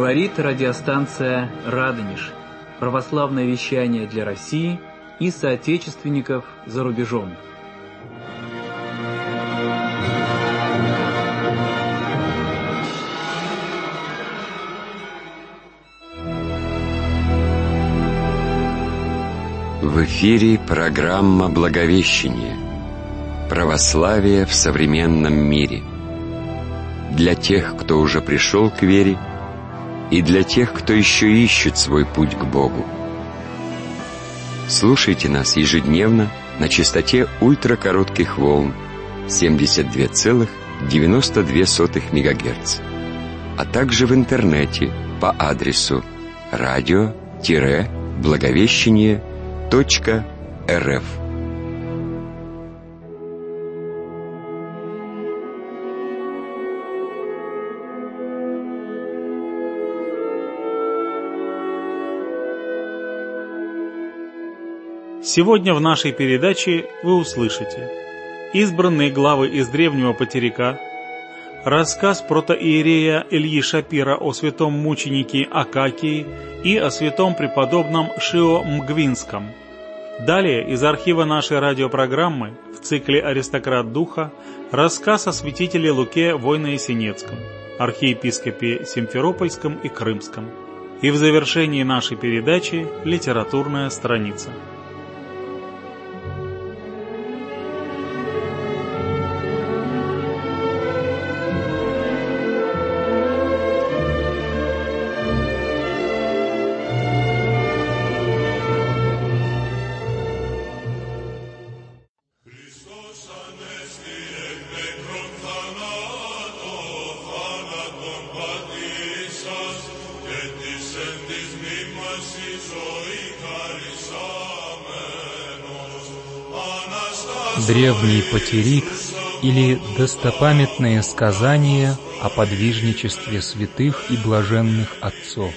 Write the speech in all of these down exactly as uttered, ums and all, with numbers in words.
Говорит радиостанция «Радонеж». Православное вещание для России и соотечественников за рубежом. В эфире программа «Благовещение. Православие в современном мире». Для тех, кто уже пришел к вере, и для тех, кто еще ищет свой путь к Богу. Слушайте нас ежедневно на частоте ультракоротких волн семьдесят два целых девяносто две сотых мегагерца, а также в интернете по адресу радио-благовещение точка рф. Сегодня в нашей передаче вы услышите избранные главы из древнего потеряка, рассказ протоиерея Ильи Шапира о святом мученике Акакии и о святом преподобном Шио Мгвинском. Далее из архива нашей радиопрограммы в цикле «Аристократ Духа» рассказ о святителе Луке Войно-Ясенецком, архиепископе Симферопольском и Крымском. И в завершении нашей передачи литературная страница. Древний потерик или достопамятные сказания о подвижничестве святых и блаженных отцов.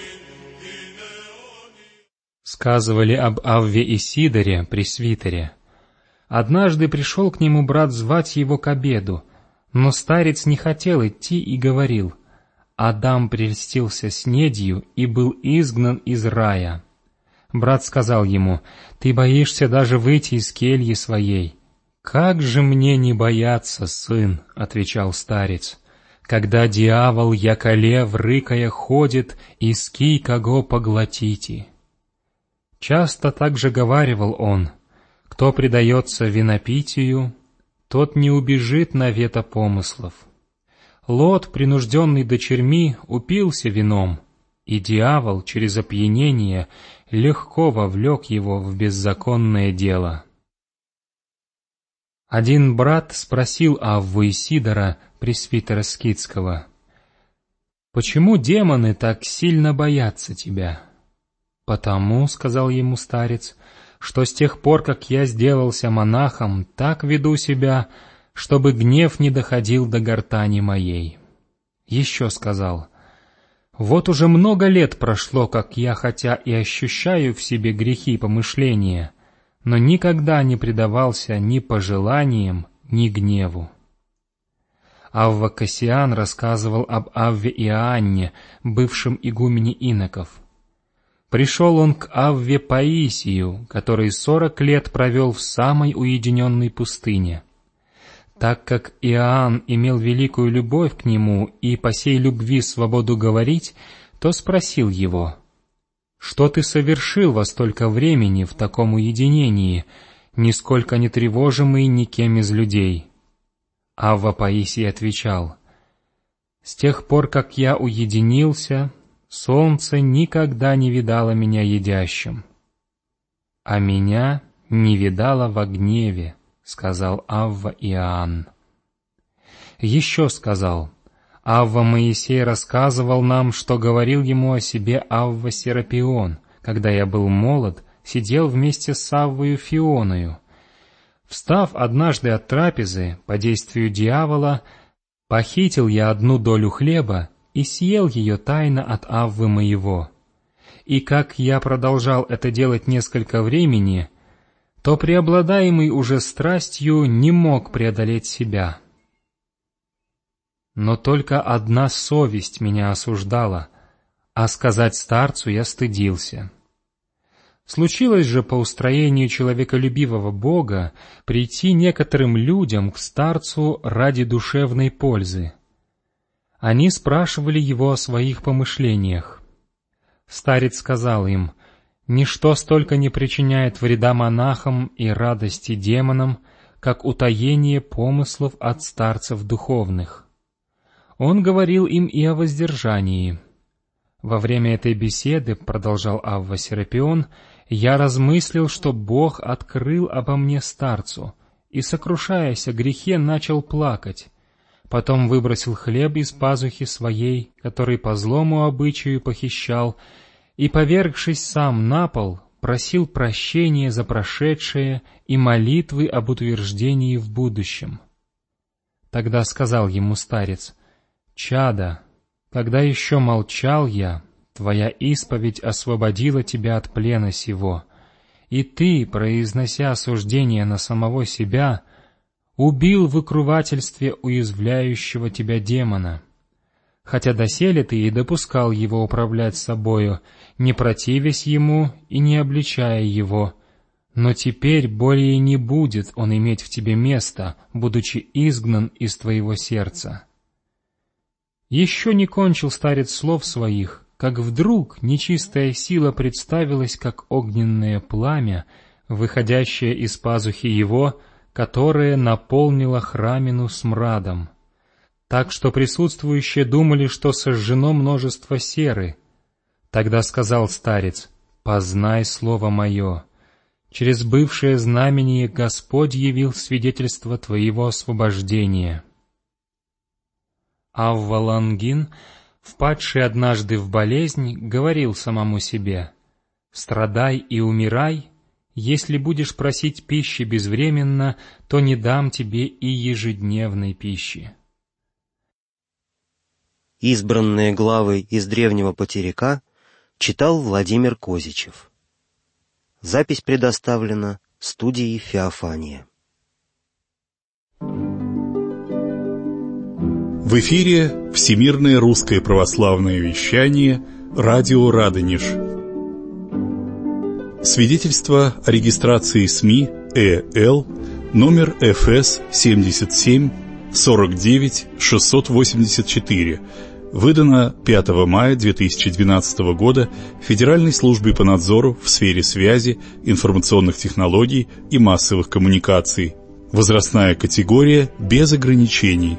Сказывали об Авве Исидоре, пресвитере. Однажды пришел к нему брат звать его к обеду, но старец не хотел идти и говорил: «Адам прельстился снедью и был изгнан из рая». Брат сказал ему: «Ты боишься даже выйти из кельи своей». «Как же мне не бояться, сын?» — отвечал старец, «когда дьявол, яко лев, рыкая ходит, иски кого поглотите». Часто также говаривал он: «Кто предается винопитию, тот не убежит навета помыслов». Лот, принужденный дочерьми, упился вином, и дьявол через опьянение легко вовлек его в беззаконное дело. Один брат спросил Авву Исидора, пресвитера Скитского: «Почему демоны так сильно боятся тебя?» «Потому, — сказал ему старец, — что с тех пор, как я сделался монахом, так веду себя, чтобы гнев не доходил до гортани моей». Еще сказал: «Вот уже много лет прошло, как я, хотя и ощущаю в себе грехи помышления, но никогда не предавался ни пожеланиям, ни гневу». Авва Кассиан рассказывал об Авве Иоанне, бывшем игумене иноков. Пришел он к Авве Паисию, который сорок лет провел в самой уединенной пустыне. Так как Иоанн имел великую любовь к нему и по сей любви свободу говорить, то спросил его: «Что ты совершил во столько времени в таком уединении, нисколько не тревожимый никем из людей?» Авва Паисий отвечал: «С тех пор, как я уединился, солнце никогда не видало меня едящим». «А меня не видало во гневе», — сказал Авва Иоанн. Еще сказал: Авва Моисей рассказывал нам, что говорил ему о себе Авва Серапион, когда я был молод, сидел вместе с Аввою Фионою. Встав однажды от трапезы, по действию дьявола, похитил я одну долю хлеба и съел ее тайно от Аввы моего. И как я продолжал это делать несколько времени, то преобладаемый уже страстью не мог преодолеть себя. Но только одна совесть меня осуждала, а сказать старцу я стыдился. Случилось же по устроению человеколюбивого Бога прийти некоторым людям к старцу ради душевной пользы. Они спрашивали его о своих помышлениях. Старец сказал им: «Ничто столько не причиняет вреда монахам и радости демонам, как утаение помыслов от старцев духовных». Он говорил им и о воздержании. Во время этой беседы, продолжал Авва Серапион, я размыслил, что Бог открыл обо мне старцу, и, сокрушаясь о грехе, начал плакать. Потом выбросил хлеб из пазухи своей, который по злому обычаю похищал, и, повергшись сам на пол, просил прощения за прошедшее и молитвы об утверждении в будущем. Тогда сказал ему старец: «Чадо, когда еще молчал я, твоя исповедь освободила тебя от плена сего, и ты, произнося осуждение на самого себя, убил в укрывательстве уязвляющего тебя демона. Хотя доселе ты и допускал его управлять собою, не противясь ему и не обличая его, но теперь более не будет он иметь в тебе места, будучи изгнан из твоего сердца». Еще не кончил старец слов своих, как вдруг нечистая сила представилась, как огненное пламя, выходящее из пазухи его, которое наполнило храмину смрадом, так что присутствующие думали, что сожжено множество серы. Тогда сказал старец: «Познай слово мое. Через бывшее знамение Господь явил свидетельство твоего освобождения». Авва Лангин, впадший однажды в болезнь, говорил самому себе: «Страдай и умирай, если будешь просить пищи безвременно, то не дам тебе и ежедневной пищи». Избранные главы из древнего потеряка читал Владимир Козичев. Запись предоставлена студией «Феофания». В эфире Всемирное русское православное вещание «Радио Радонеж». Свидетельство о регистрации СМИ ЭЛ номер эф эс семьдесят семь сорок девять шестьсот восемьдесят четыре, выдано пятого мая две тысячи двенадцатого года Федеральной службой по надзору в сфере связи, информационных технологий и массовых коммуникаций. Возрастная категория без ограничений.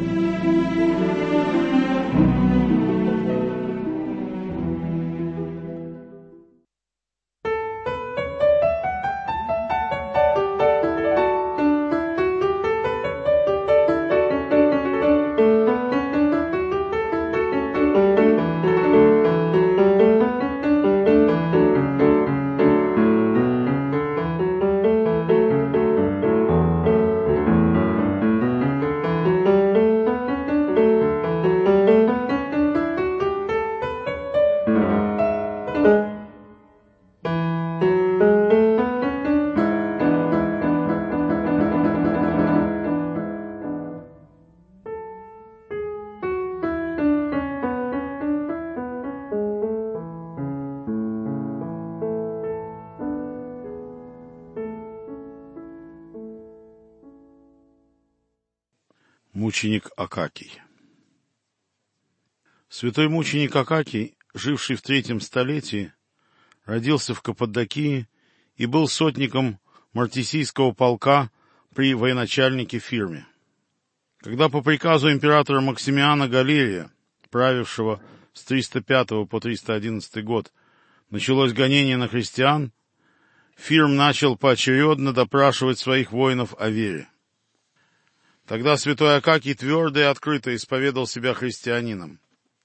Мученик Акакий. Святой мученик Акакий, живший в третьем столетии, родился в Каппадокии и был сотником мартисийского полка при военачальнике Фирме. Когда по приказу императора Максимиана Галерия, правившего с триста пятого по триста одиннадцатый год, началось гонение на христиан, Фирм начал поочередно допрашивать своих воинов о вере. Тогда святой Акакий твердо и открыто исповедал себя христианином.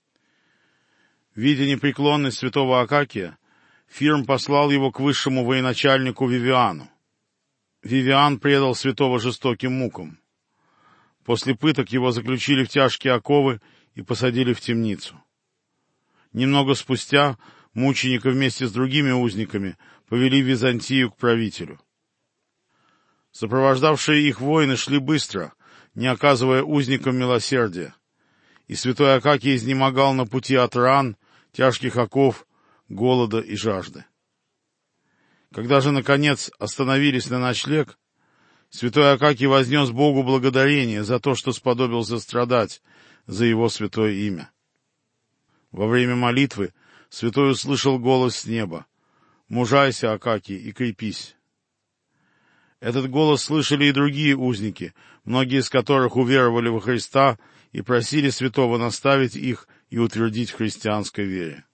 Видя непреклонность святого Акакия, Фирм послал его к высшему военачальнику Вивиану. Вивиан предал святого жестоким мукам. После пыток его заключили в тяжкие оковы и посадили в темницу. Немного спустя мученика вместе с другими узниками повели в Византию к правителю. Сопровождавшие их воины шли быстро, не оказывая узникам милосердия, и святой Акакий изнемогал на пути от ран, тяжких оков, голода и жажды. Когда же, наконец, остановились на ночлег, святой Акакий вознес Богу благодарение за то, что сподобился страдать за его святое имя. Во время молитвы святой услышал голос с неба: «Мужайся, Акакий, и крепись». Этот голос слышали и другие узники, многие из которых уверовали во Христа и просили святого наставить их и утвердить в христианской вере.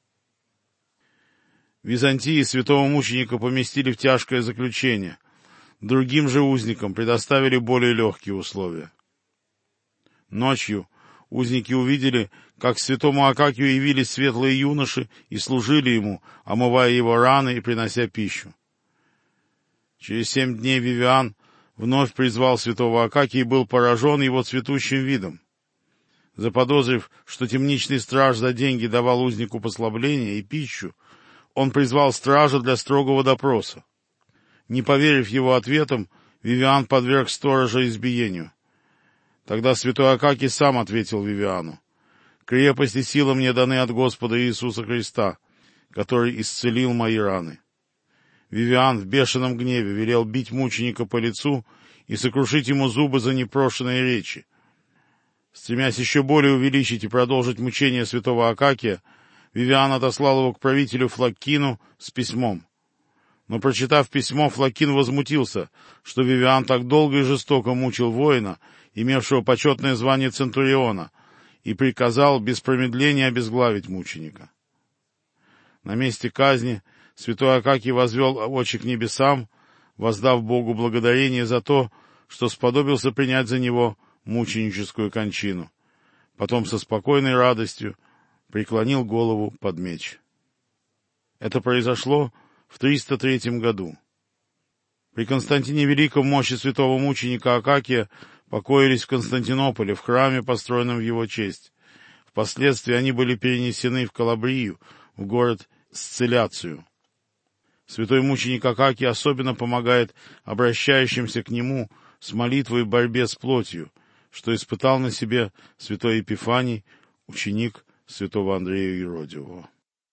В Византии святого мученика поместили в тяжкое заключение, другим же узникам предоставили более легкие условия. Ночью узники увидели, как к святому Акакию явились светлые юноши и служили ему, омывая его раны и принося пищу. Через семь дней Вивиан вновь призвал святого Акакия и был поражен его цветущим видом. Заподозрив, что темничный страж за деньги давал узнику послабление и пищу, он призвал стража для строгого допроса. Не поверив его ответам, Вивиан подверг сторожа избиению. Тогда святой Акакий сам ответил Вивиану: «Крепость и сила мне даны от Господа Иисуса Христа, который исцелил мои раны». Вивиан в бешеном гневе велел бить мученика по лицу и сокрушить ему зубы за непрошенные речи. Стремясь еще более увеличить и продолжить мучения святого Акакия, Вивиан отослал его к правителю Флаккину с письмом. Но, прочитав письмо, Флаккин возмутился, что Вивиан так долго и жестоко мучил воина, имевшего почетное звание центуриона, и приказал без промедления обезглавить мученика. На месте казни святой Акакий возвел очи к небесам, воздав Богу благодарение за то, что сподобился принять за него мученическую кончину. Потом со спокойной радостью преклонил голову под меч. Это произошло в триста третьем году. При Константине Великом мощи святого мученика Акакия покоились в Константинополе, в храме, построенном в его честь. Впоследствии они были перенесены в Калабрию, в город Сцилляцию. Святой мученик Акакий особенно помогает обращающимся к нему с молитвой в борьбе с плотью, что испытал на себе святой Епифаний, ученик святого Андрея Еродивого.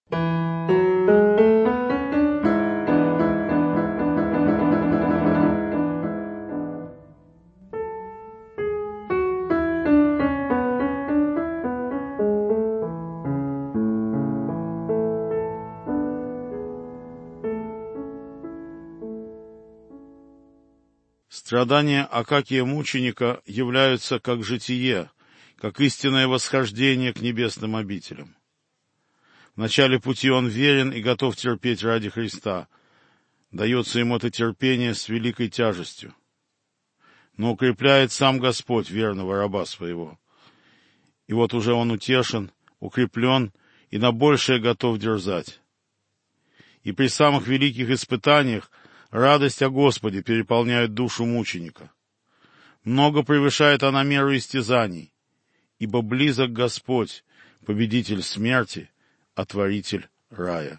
Страдания Акакия-мученика являются как житие, как истинное восхождение к небесным обителям. В начале пути он верен и готов терпеть ради Христа. Дается ему это терпение с великой тяжестью. Но укрепляет сам Господь верного раба своего. И вот уже он утешен, укреплен и на большее готов дерзать. И при самых великих испытаниях радость о Господе переполняет душу мученика. Много превышает она меру истязаний, ибо близок Господь, победитель смерти, отворитель рая.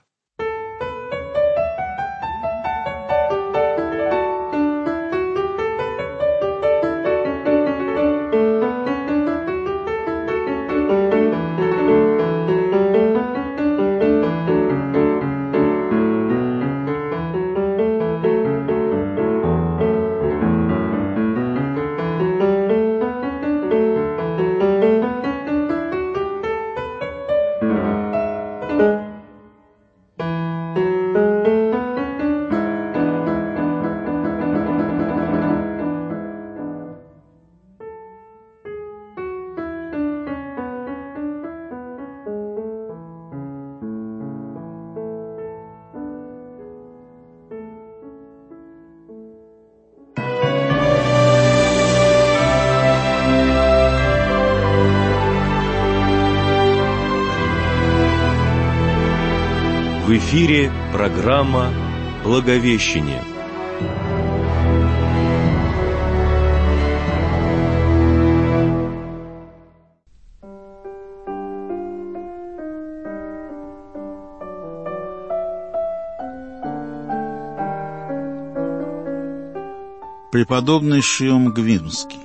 В эфире программа «Благовещение». Преподобный Шиом Гвинский.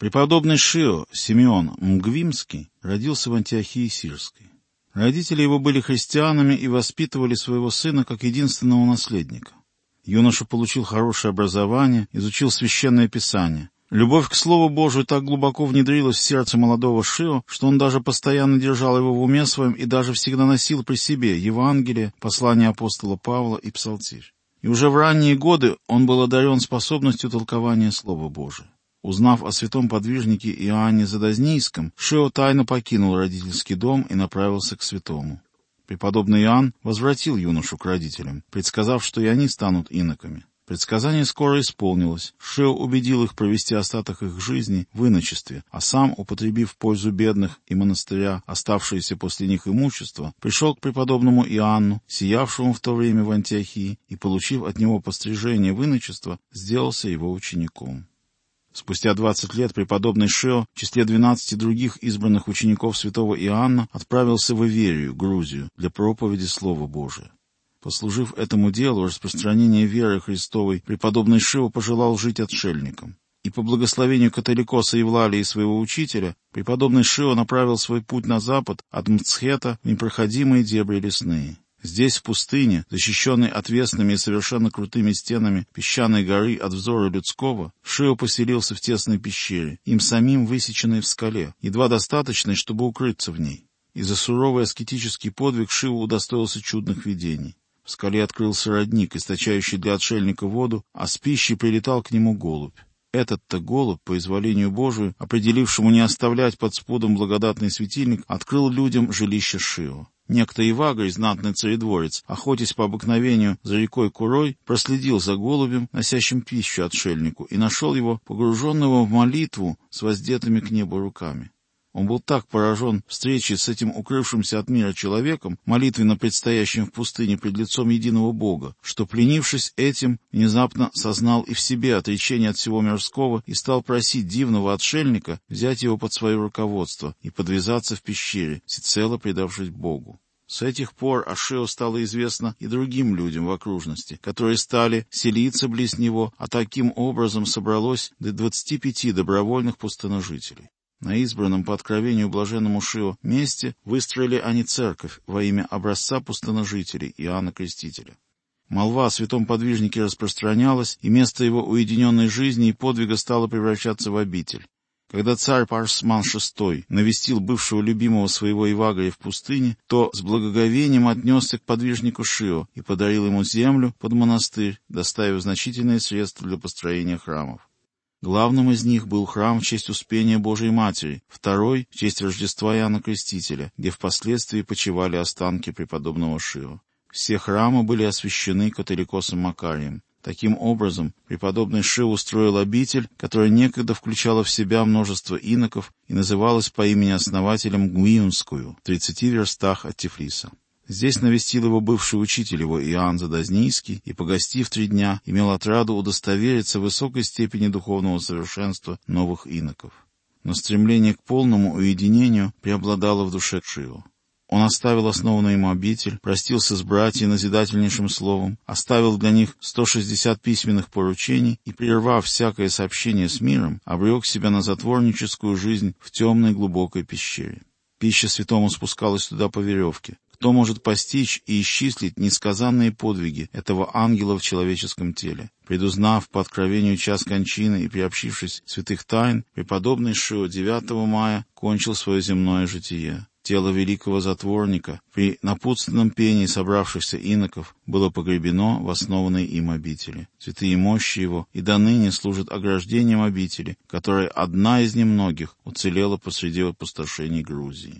Преподобный Шио Симеон Мгвимский родился в Антиохии Сирской. Родители его были христианами и воспитывали своего сына как единственного наследника. Юноша получил хорошее образование, изучил Священное Писание. Любовь к Слову Божию так глубоко внедрилась в сердце молодого Шио, что он даже постоянно держал его в уме своем и даже всегда носил при себе Евангелие, послание апостола Павла и Псалтирь. И уже в ранние годы он был одарен способностью толкования Слова Божия. Узнав о святом подвижнике Иоанне Задознийском, Шио тайно покинул родительский дом и направился к святому. Преподобный Иоанн возвратил юношу к родителям, предсказав, что и они станут иноками. Предсказание скоро исполнилось. Шио убедил их провести остаток их жизни в иночестве, а сам, употребив в пользу бедных и монастыря оставшееся после них имущество, пришел к преподобному Иоанну, сиявшему в то время в Антиохии, и, получив от него пострижение в иночество, сделался его учеником. Спустя двадцать лет преподобный Шио в числе двенадцати других избранных учеников святого Иоанна отправился в Иверию, Грузию, для проповеди Слова Божия. Послужив этому делу распространения веры Христовой, преподобный Шио пожелал жить отшельником. И по благословению католикоса Евлалии, своего учителя, преподобный Шио направил свой путь на запад от Мцхета в непроходимые дебри лесные. Здесь, в пустыне, защищенной отвесными и совершенно крутыми стенами песчаной горы от взора людского, Шио поселился в тесной пещере, им самим высеченной в скале, едва достаточной, чтобы укрыться в ней. И за суровый аскетический подвиг Шио удостоился чудных видений. В скале открылся родник, источающий для отшельника воду, а с пищей прилетал к нему голубь. Этот-то голубь, по изволению Божию, определившему не оставлять под спудом благодатный светильник, открыл людям жилище Шио. Некто Ивагрий, знатный царедворец, охотясь по обыкновению за рекой Курой, проследил за голубем, носящим пищу отшельнику, и нашел его погруженного в молитву с воздетыми к небу руками. Он был так поражен встречей с этим укрывшимся от мира человеком, молитвенно предстоящим в пустыне пред лицом единого Бога, что, пленившись этим, внезапно сознал и в себе отречение от всего мирского и стал просить дивного отшельника взять его под свое руководство и подвязаться в пещере, всецело предавшись Богу. С этих пор о Шио стало известно и другим людям в окружности, которые стали селиться близ него, а таким образом собралось до двадцати пяти добровольных пустыножителей. На избранном по откровению блаженному Шио месте выстроили они церковь во имя образца пустыножителей Иоанна Крестителя. Молва о святом подвижнике распространялась, и место его уединенной жизни и подвига стало превращаться в обитель. Когда царь Парсман шестой навестил бывшего любимого своего Ивагрия в пустыне, то с благоговением отнесся к подвижнику Шио и подарил ему землю под монастырь, доставив значительные средства для построения храмов. Главным из них был храм в честь Успения Божией Матери, второй — в честь Рождества Иоанна Крестителя, где впоследствии почивали останки преподобного Шио. Все храмы были освящены католикосом Макарием. Таким образом, преподобный Шио устроил обитель, которая некогда включала в себя множество иноков и называлась по имени основателя Мгвимскую, в тридцати верстах от Тифлиса. Здесь навестил его бывший учитель его Иоанн Задознийский и, погостив три дня, имел отраду удостовериться в высокой степени духовного совершенства новых иноков. Но стремление к полному уединению преобладало в душе Шио. Он оставил основанную ему обитель, простился с братьями назидательнейшим словом, оставил для них сто шестьдесят письменных поручений и, прервав всякое сообщение с миром, обрек себя на затворническую жизнь в темной глубокой пещере. Пища святому спускалась туда по веревке. Кто может постичь и исчислить несказанные подвиги этого ангела в человеческом теле? Предузнав по откровению час кончины и приобщившись святых тайн, преподобный Шио девятого мая кончил свое земное житие. Тело великого затворника при напутственном пении собравшихся иноков было погребено в основанной им обители. Святые мощи его и до ныне служат ограждением обители, которая одна из немногих уцелела посреди опустошений Грузии.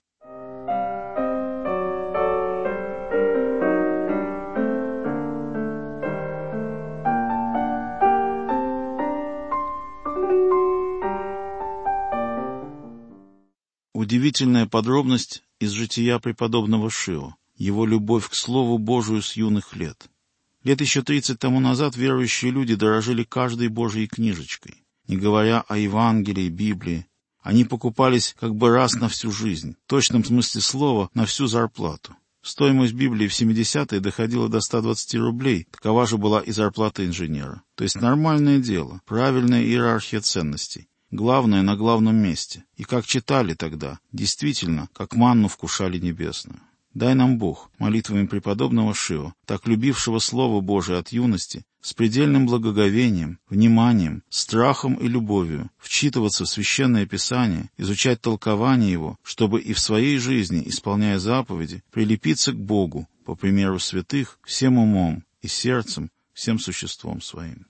Удивительная подробность из жития преподобного Шио, его любовь к Слову Божию с юных лет. Лет еще тридцать тому назад верующие люди дорожили каждой Божьей книжечкой. Не говоря о Евангелии, Библии, они покупались как бы раз на всю жизнь, в точном смысле слова на всю зарплату. Стоимость Библии в семидесятые доходила до ста двадцати рублей, такова же была и зарплата инженера. То есть нормальное дело, правильная иерархия ценностей. главное на главном месте. И как читали тогда, действительно, как манну вкушали небесную. Дай нам Бог, молитвами преподобного Шио, так любившего Слово Божие от юности, с предельным благоговением, вниманием, страхом и любовью вчитываться в Священное Писание, изучать толкование его, чтобы и в своей жизни, исполняя заповеди, прилепиться к Богу, по примеру святых, всем умом и сердцем, всем существом своим.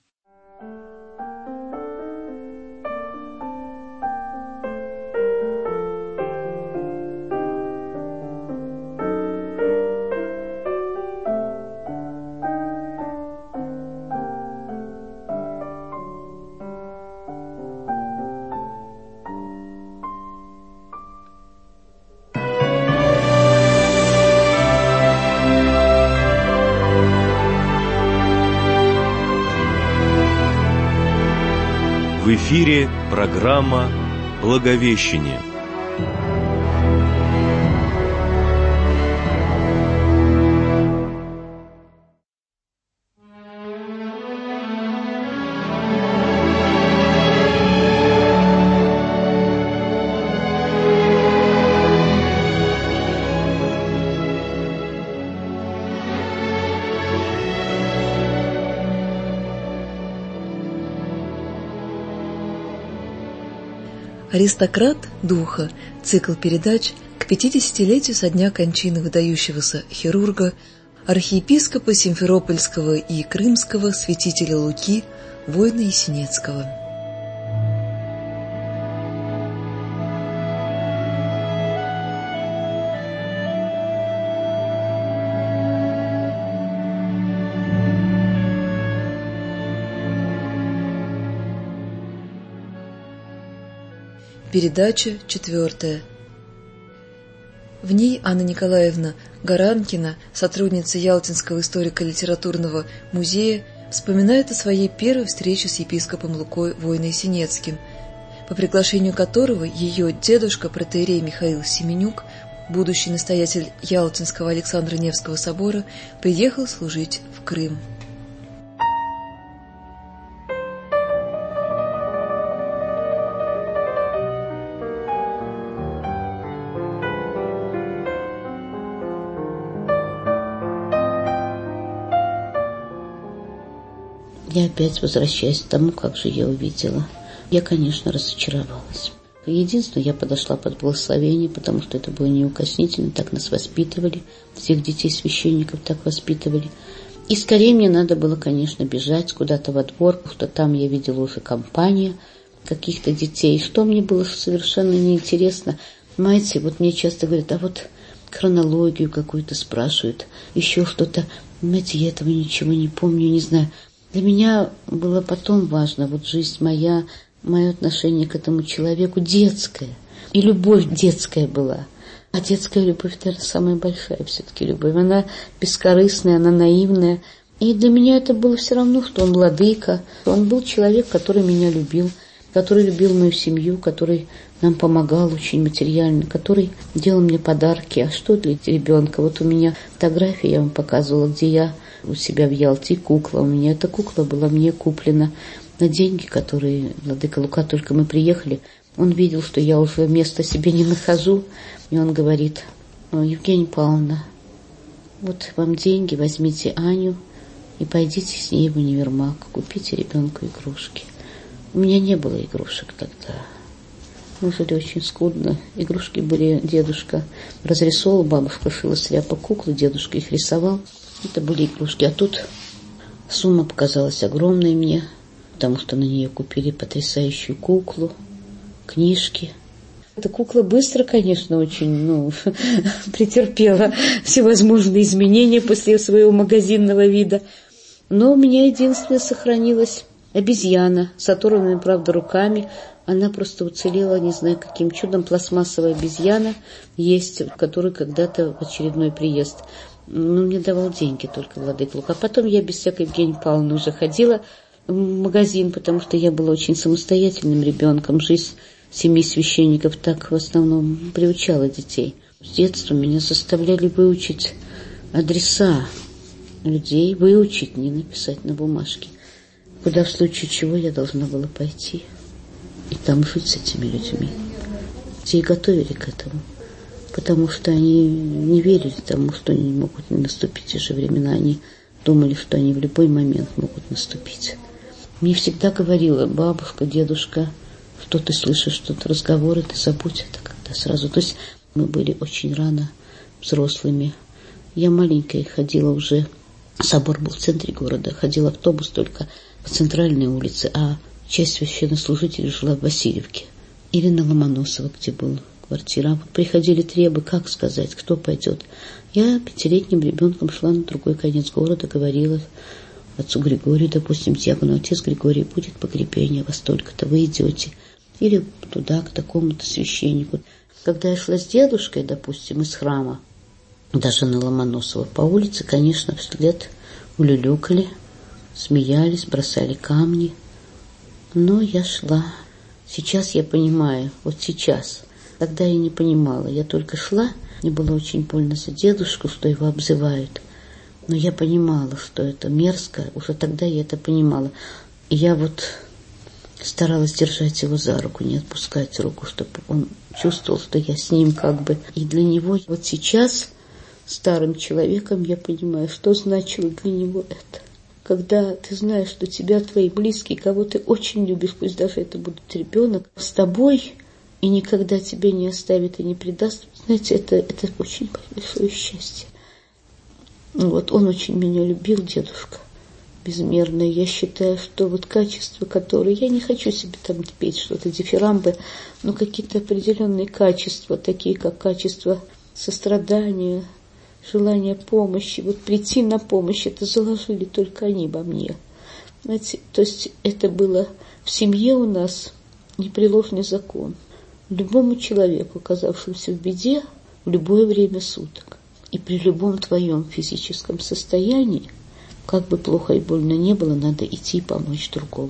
В эфире программа «Благовещение». «Аристократ духа» – цикл передач к пятидесятилетию со дня кончины выдающегося хирурга, архиепископа Симферопольского и Крымского святителя Луки, воина Есенецкого. Передача четвертая. В ней Анна Николаевна Гаранкина, сотрудница Ялтинского историко-литературного музея, вспоминает о своей первой встрече с епископом Лукой воина Есенецким, по приглашению которого ее дедушка, протоиерей Михаил Семенюк, будущий настоятель Ялтинского Александра Невского собора, приехал служить в Крым. Я опять возвращаюсь к тому, как же я увидела. Я, конечно, разочаровалась. Единственное, я подошла под благословение, потому что это было неукоснительно, так нас воспитывали, всех детей священников так воспитывали. И скорее мне надо было, конечно, бежать куда-то во двор, потому что там я видела уже компания каких-то детей, что мне было совершенно неинтересно. Знаете, вот мне часто говорят, а вот хронологию какую-то спрашивают, еще что-то. Знаете, я этого ничего не помню, не знаю. Для меня было потом важно, вот жизнь моя, мое отношение к этому человеку детское. И любовь детская была. А детская любовь, наверное, самая большая все-таки любовь. Она бескорыстная, она наивная. И для меня это было все равно, что он владыка. Он был человек, который меня любил, который любил мою семью, который нам помогал очень материально, который делал мне подарки. А что для ребенка? Вот у меня фотография, я вам показывала, где я у себя в Ялте, кукла. У меня эта кукла была мне куплена на деньги, которые владыка Лука, только мы приехали. Он видел, что я уже места себе не нахожу. И он говорит: Евгения Павловна, вот вам деньги, возьмите Аню и пойдите с ней в универмаг, купите ребенку игрушки. У меня не было игрушек тогда. Мы жили очень скудно. Игрушки были, дедушка разрисовал, бабушка шила с ряпа куклы, дедушка их рисовал. Это были игрушки. А тут сумма показалась огромной мне, потому что на нее купили потрясающую куклу, книжки. Эта кукла быстро, конечно, очень, ну, претерпела всевозможные изменения после своего магазинного вида. Но у меня единственное сохранилась обезьяна с оторванными, правда, руками. Она просто уцелела, не знаю каким чудом, пластмассовая обезьяна есть, которую когда-то в очередной приезд. Ну, мне давал деньги только владыка Лука. А потом я без всякой Евгении Павловны уже ходила в магазин, потому что я была очень самостоятельным ребенком. Жизнь семьи священников так в основном приучала детей. С детства меня заставляли выучить адреса людей, выучить, не написать на бумажке, куда в случае чего я должна была пойти. и там жить с этими людьми. Те и готовили к этому, потому что они не верили тому, что они могут не наступить те же времена. Они думали, что они в любой момент могут наступить. Мне всегда говорила бабушка, дедушка, что ты слышишь, что-то разговоры, ты забудь это когда сразу. То есть мы были очень рано взрослыми. Я маленькая ходила уже, собор был в центре города, ходил автобус только по центральной улице, а часть священнослужителей жила в Васильевке или на Ломоносово, где была квартира. А вот приходили требы, как сказать, кто пойдет. Я пятилетним ребенком шла на другой конец города, говорила отцу Григорию, допустим, диакону: отец Григорий, будет погребение во столько-то, вы идете. Или туда, к такому-то священнику. Когда я шла с дедушкой, допустим, из храма, даже на Ломоносово, по улице, конечно, вслед улюлюкали, смеялись, бросали камни. Но я шла. Сейчас я понимаю, вот сейчас. Тогда я не понимала. Я только шла, мне было очень больно за дедушку, что его обзывают. Но я понимала, что это мерзко. Уже тогда я это понимала. И я вот старалась держать его за руку, не отпускать руку, чтобы он чувствовал, что я с ним как бы. И для него вот сейчас, старым человеком, я понимаю, что значило для него это. Когда ты знаешь, что тебя твои близкие, кого ты очень любишь, пусть даже это будет ребенок, с тобой и никогда тебя не оставит и не предаст, знаете, это, это очень большое счастье. Вот, он очень меня любил, дедушка, безмерно. Я считаю, что вот качества, которые... Я не хочу себе там петь что-то, дифирамбы, но какие-то определенные качества, такие как качество сострадания, желание помощи, вот прийти на помощь, это заложили только они во мне. Знаете, то есть это было в семье у нас непреложный закон. Любому человеку, оказавшемуся в беде, в любое время суток и при любом твоем физическом состоянии, как бы плохо и больно не было, надо идти и помочь другому.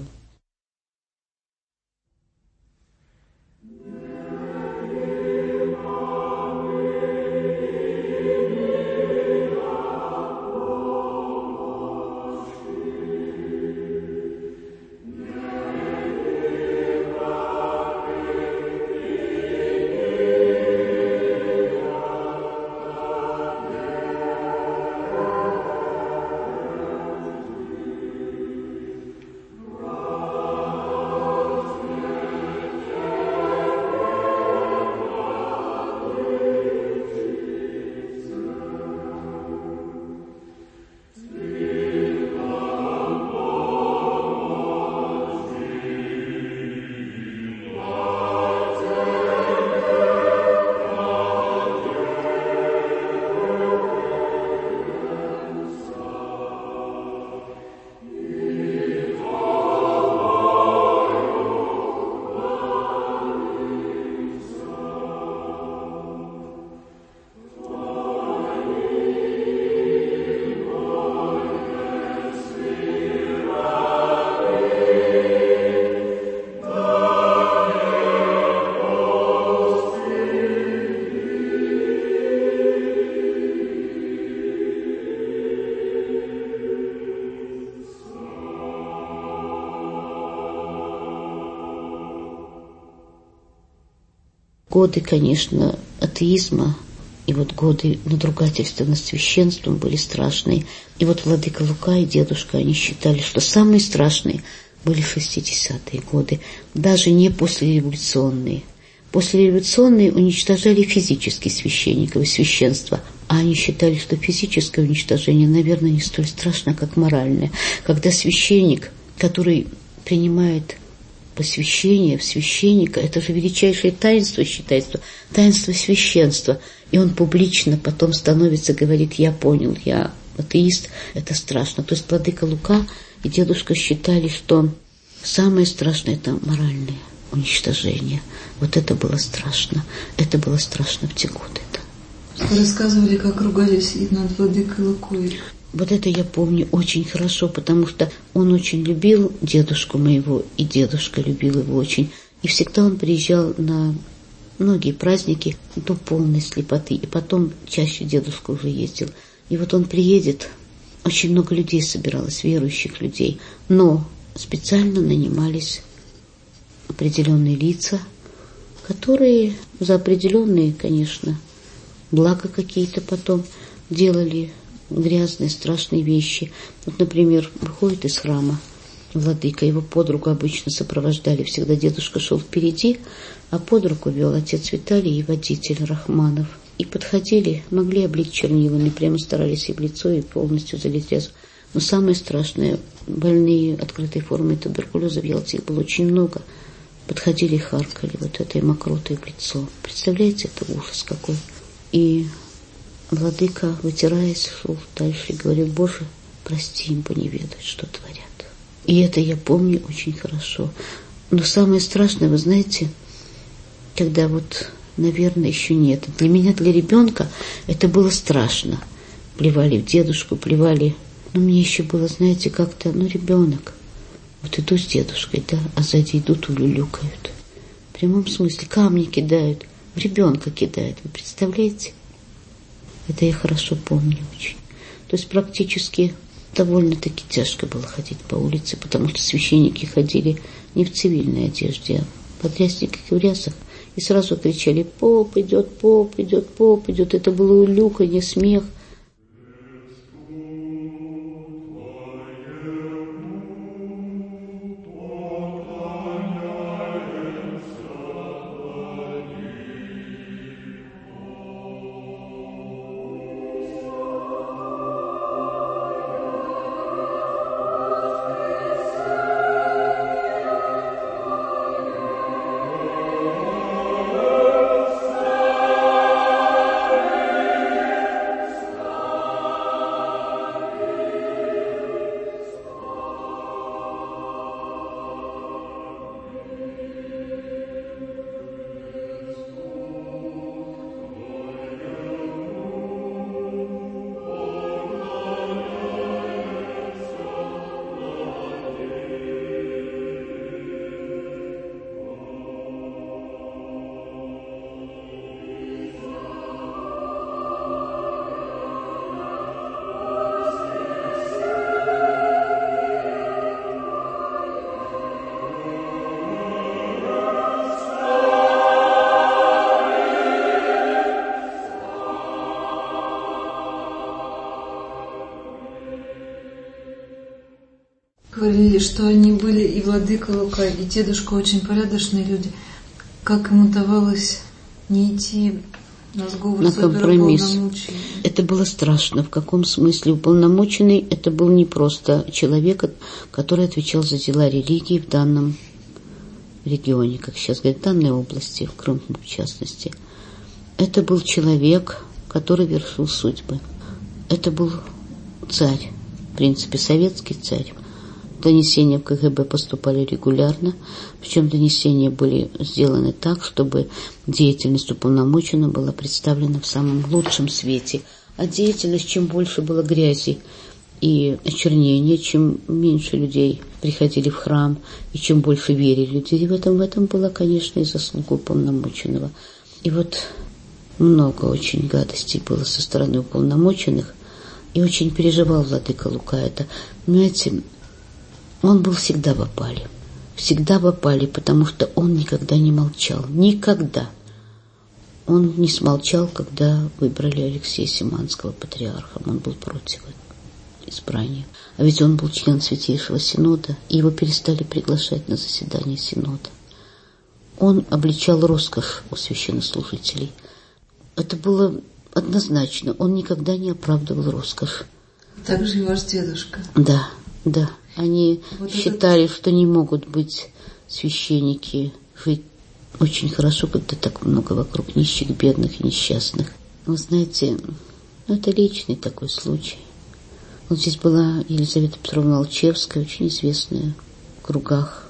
Годы, конечно, атеизма и вот годы надругательства над священством были страшные. И вот владыка Лука и дедушка, они считали, что самые страшные были шестидесятые годы, даже не послереволюционные. Послереволюционные уничтожали физически священников и священство, а они считали, что физическое уничтожение, наверное, не столь страшно, как моральное. Когда священник, который принимает посвящение в священника, это же величайшее таинство считается, таинство священства. И он публично потом становится, говорит: я понял, я атеист, это страшно. То есть владыка Лука и дедушка считали, что самое страшное – это моральное уничтожение. Вот это было страшно. Это было страшно в те годы. Да. Рассказывали, как ругались и над владыкой Лукой. Вот это я помню очень хорошо, потому что он очень любил дедушку моего, и дедушка любил его очень. И всегда он приезжал на многие праздники до полной слепоты. И потом чаще дедушка уже ездил. И вот он приедет, очень много людей собиралось, верующих людей. Но специально нанимались определенные лица, которые за определенные, конечно, блага какие-то потом делали грязные, страшные вещи. Вот, например, выходит из храма владыка, его под руку обычно сопровождали. Всегда дедушка шел впереди, а под руку вел отец Виталий и водитель Рахманов. И подходили, могли облить чернилами, прямо старались и в лицо, и полностью залить грязь. Но самое страшное, больные открытой формой туберкулеза в Ялте, их было очень много. Подходили и харкали вот этой мокротой в лицо. Представляете, это ужас какой. И владыка, вытираясь, шел дальше и говорил: Боже, прости им, не ведать, что творят. И это я помню очень хорошо. Но самое страшное, вы знаете, когда вот, наверное, еще нет. Для меня, для ребенка, это было страшно. Плевали в дедушку, плевали. Но мне еще было, знаете, как-то, ну, ребенок. Вот иду с дедушкой, да, а сзади идут, улюлюкают. В прямом смысле камни кидают, в ребенка кидают. Вы представляете? Это я хорошо помню очень. То есть практически довольно-таки тяжко было ходить по улице, потому что священники ходили не в цивильной одежде, а в подрясниках и в рясах. И сразу кричали: поп идет, поп идет, поп идет. Это было улюканье, смех. Говорили, что они были и владыка Лука, и дедушка очень порядочные люди. Как им удавалось не идти на сговор на с компромисс. Это было страшно. В каком смысле? Уполномоченный это был не просто человек, который отвечал за дела религии в данном регионе, как сейчас говорят, в данной области, в Крыму в частности. Это был человек, который вершил судьбы. Это был царь, в принципе, советский царь. Донесения в ка гэ бэ поступали регулярно, причем донесения были сделаны так, чтобы деятельность уполномоченного была представлена в самом лучшем свете. А деятельность, чем больше было грязи и очернения, чем меньше людей приходили в храм, и чем больше верили люди в этом, в этом была, конечно, и заслуга уполномоченного. И вот много очень гадостей было со стороны уполномоченных, и очень переживал владыка Лука это. Знаете, он был всегда в опале. Всегда в опале, потому что он никогда не молчал. Никогда. Он не смолчал, когда выбрали Алексея Симанского патриархом. Он был против избрания. А ведь он был член Святейшего Синода, и его перестали приглашать на заседание Синода. Он обличал роскошь у священнослужителей. Это было однозначно. Он никогда не оправдывал роскошь. Так же и ваш дедушка. Да, да. Они вот считали, это... что не могут быть священники жить очень хорошо, когда так много вокруг нищих, бедных и несчастных. Вы знаете, ну, это личный такой случай. Вот здесь была Елизавета Петровна Алчевская, очень известная в кругах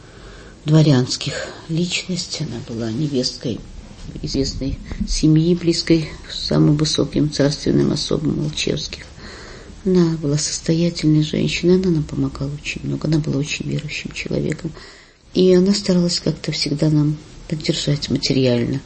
дворянских личность. Она была невесткой известной семьи, близкой к самым высоким царственным особам Алчевских. Она была состоятельной женщиной, она нам помогала очень много, она была очень верующим человеком. И она старалась как-то всегда нам поддержать материально.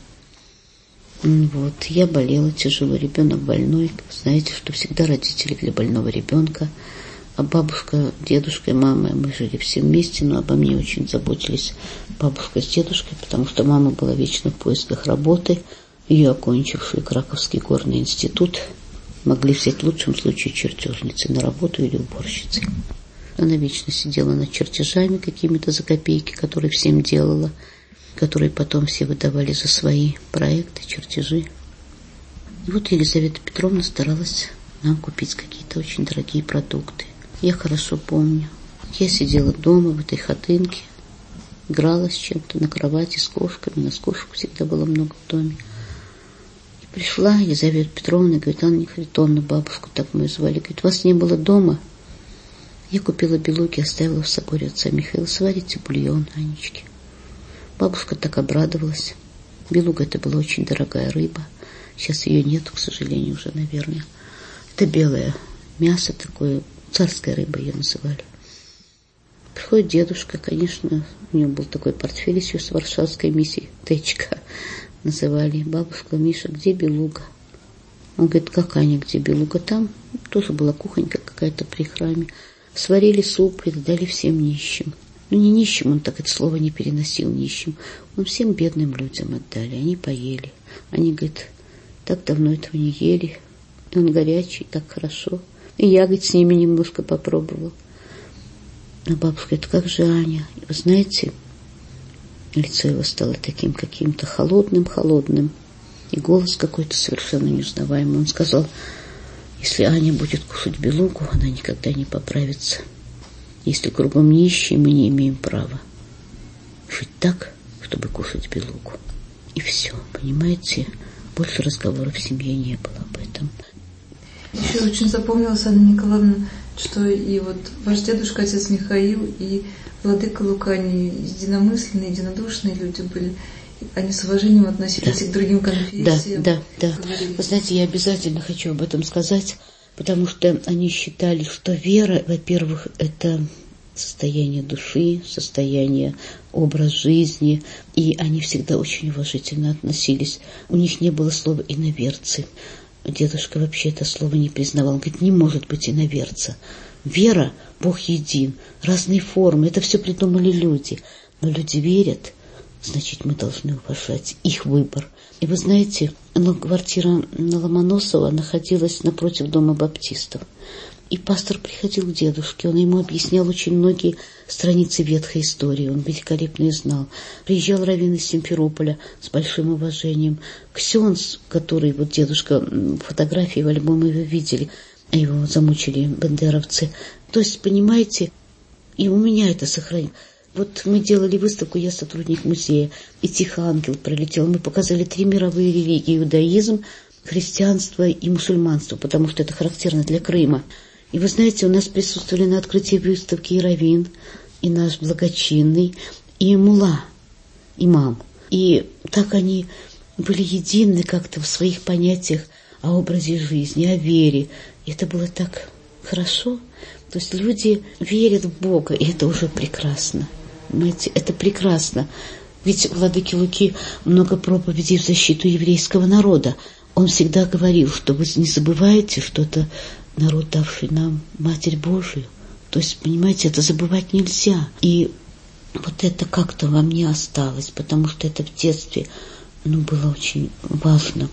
Вот. Я болела тяжело, ребенок больной. Знаете, что всегда родители для больного ребенка А бабушка, дедушка и мама, мы жили все вместе, но обо мне очень заботились бабушка с дедушкой, потому что мама была вечно в поисках работы. Ее окончившую Краковский горный институт могли взять в лучшем случае чертежницей на работу или уборщицей. Она вечно сидела над чертежами какими-то за копейки, которые всем делала, которые потом все выдавали за свои проекты, чертежи. И вот Елизавета Петровна старалась нам купить какие-то очень дорогие продукты. Я хорошо помню. Я сидела дома в этой хатынке, играла с чем-то на кровати с кошками. У нас кошек всегда было много в доме. И пришла Елизавета Петровна и говорит: Анна Харитоновна, бабушку так мы ее звали, говорит: вас не было дома. Я купила белуги, оставила в соборе отца Михаила. Сварите бульон, Анечке. Бабушка так обрадовалась. Белуга — это была очень дорогая рыба. Сейчас ее нету, к сожалению, уже, наверное. Это белое мясо такое, царская рыба ее называли. Приходит дедушка, конечно, у него был такой портфель еще с Варшавской миссии, Течка называли. Бабушка: Миша, где белуга? Он говорит: как Аня, где белуга? Там тоже была кухонька какая-то при храме. Сварили суп и дали всем нищим. Ну, не нищим, он так это слово не переносил, нищим. Он всем бедным людям отдали, они поели. Они, говорит, так давно этого не ели. И он горячий, так хорошо. И я, говорит, с ними немножко попробовал. А бабушка: это как же Аня? И вы знаете, лицо его стало таким каким-то холодным-холодным. И голос какой-то совершенно неузнаваемый. Он сказал: если Аня будет кушать белугу, она никогда не поправится. Если кругом нищие, мы не имеем права жить так, чтобы кушать белугу. И все, понимаете? Больше разговоров в семье не было об этом. Еще очень запомнилось, Анна Николаевна, что и вот ваш дедушка, отец Михаил, и владыка Лука, они единомысленные, единодушные люди были. Они с уважением относились да. и к другим конфессиям. Да, да, да. Вы знаете, я обязательно хочу об этом сказать, потому что они считали, что вера, во-первых, это состояние души, состояние, образ жизни, и они всегда очень уважительно относились. У них не было слова «иноверцы». Дедушка вообще это слово не признавал. Он говорит: не может быть иноверца. Вера, Бог един, разные формы, это все придумали люди. Но люди верят, значит, мы должны уважать их выбор. И вы знаете, ну, квартира на Ломоносова находилась напротив дома баптистов. И пастор приходил к дедушке, он ему объяснял очень многие страницы ветхой истории, он великолепно их знал. Приезжал раввин из Симферополя с большим уважением. Ксенц, который, вот дедушка, фотографии в альбоме вы видели, его замучили бандеровцы. То есть, понимаете, и у меня это сохранилось. Вот мы делали выставку, я сотрудник музея, и Тихоангел пролетел. Мы показали три мировые религии: иудаизм, христианство и мусульманство, потому что это характерно для Крыма. И вы знаете, у нас присутствовали на открытии выставки и раввин, и наш благочинный, и мулла, имам. И так они были едины как-то в своих понятиях о образе жизни, о вере. И это было так хорошо. То есть люди верят в Бога, и это уже прекрасно. Понимаете, это прекрасно. Ведь у владыки Луки много проповедей в защиту еврейского народа. Он всегда говорил, что вы не забываете, что это народ, давший нам Матерь Божию. То есть, понимаете, это забывать нельзя. И вот это как-то во мне осталось, потому что это в детстве, ну, было очень важно.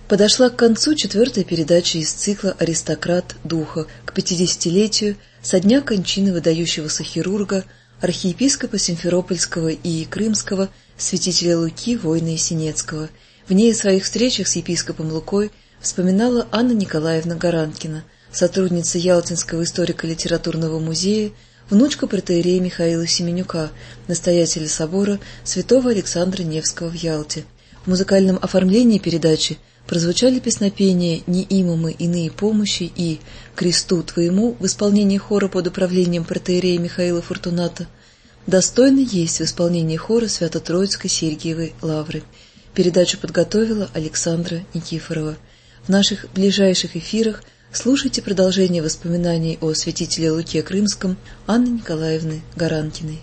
Подошла к концу четвертая передача из цикла «Аристократ духа» к пятидесятилетию со дня кончины выдающегося хирурга, архиепископа Симферопольского и Крымского, святителя Луки, воина Есенецкого. В ней о своих встречах с епископом Лукой вспоминала Анна Николаевна Гаранкина, сотрудница Ялтинского историко-литературного музея, внучка протоиерея Михаила Семенюка, настоятеля собора святого Александра Невского в Ялте. В музыкальном оформлении передачи прозвучали песнопения «Не иму мы иные помощи» и «Кресту твоему» в исполнении хора под управлением протоиерея Михаила Фортуната. «Достойно есть» в исполнении хора Свято-Троицкой Сергиевой Лавры. Передачу подготовила Александра Никифорова. В наших ближайших эфирах слушайте продолжение воспоминаний о святителе Луке Крымском Анны Николаевны Гаранкиной.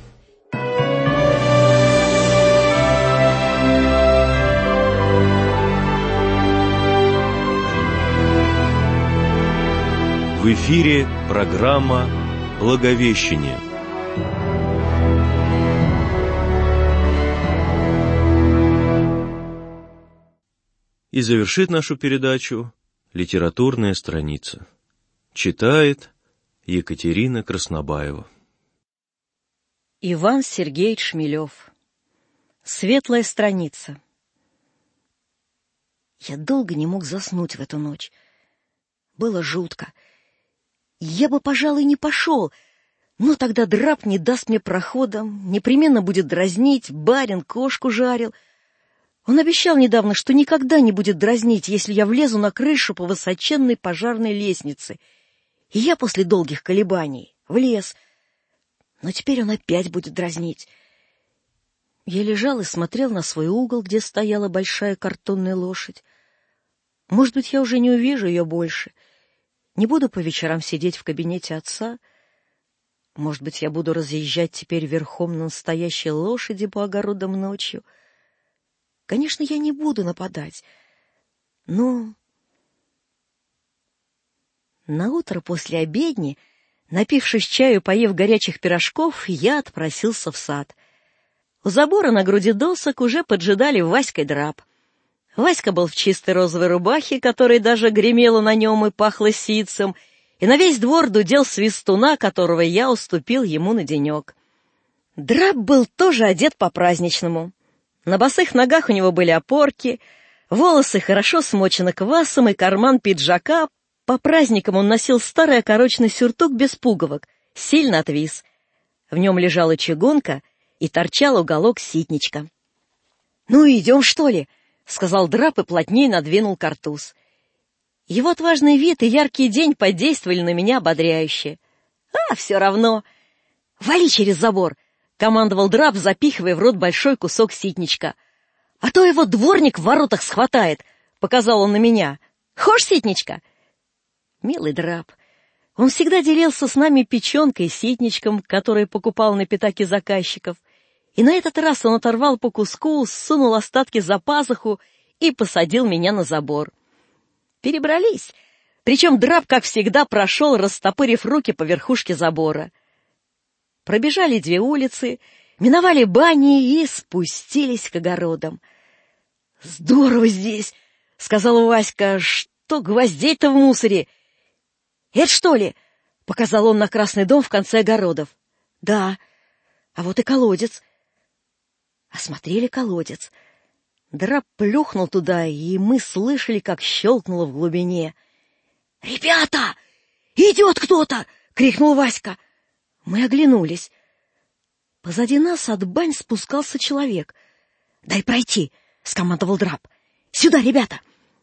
В эфире программа «Благовещение». И завершит нашу передачу литературная страница. Читает Екатерина Краснобаева. Иван Сергеевич Шмелев. Светлая страница. Я долго не мог заснуть в эту ночь. Было жутко. Я бы, пожалуй, не пошел, но тогда Драб не даст мне прохода, непременно будет дразнить, барин кошку жарил. Он обещал недавно, что никогда не будет дразнить, если я влезу на крышу по высоченной пожарной лестнице. И я после долгих колебаний влез. Но теперь он опять будет дразнить. Я лежал и смотрел на свой угол, где стояла большая картонная лошадь. Может быть, я уже не увижу ее больше. Не буду по вечерам сидеть в кабинете отца. Может быть, я буду разъезжать теперь верхом на настоящей лошади по огородам ночью. Конечно, я не буду нападать, но... Наутро после обедни, напившись чаю и поев горячих пирожков, я отпросился в сад. У забора на груди досок уже поджидали Васька и Драб. Васька был в чистой розовой рубахе, которая даже гремела на нем и пахла ситцем, и на весь двор дудел свистуна, которого я уступил ему на денек. Драб был тоже одет по-праздничному. На босых ногах у него были опорки, волосы хорошо смочены квасом, и карман пиджака. По праздникам он носил старый окороченный сюртук без пуговок, сильно отвис. В нем лежала чугунка и торчал уголок ситничка. — Ну, идем, что ли? — сказал Драб и плотнее надвинул картуз. Его отважный вид и яркий день подействовали на меня ободряюще. — А, все равно. — Вали через забор! — командовал Драб, запихивая в рот большой кусок ситничка. — А то его дворник в воротах схватает, — показал он на меня. — Хошь ситничка? Милый Драб. Он всегда делился с нами печенкой и ситничком, который покупал на пятаке заказчиков. И на этот раз он оторвал по куску, сунул остатки за пазуху и посадил меня на забор. Перебрались. Причем Драб, как всегда, прошел, растопырив руки по верхушке забора. Пробежали две улицы, миновали бани и спустились к огородам. — Здорово здесь, — сказал Васька, — что гвоздей-то в мусоре. — Это что ли? — показал он на красный дом в конце огородов. — Да, а вот и колодец. Осмотрели колодец. Драб плюхнул туда, и мы слышали, как щелкнуло в глубине. — Ребята! Идет кто-то! — крикнул Васька. Мы оглянулись. Позади нас от бань спускался человек. — Дай пройти! — скомандовал Драб. — Сюда, ребята!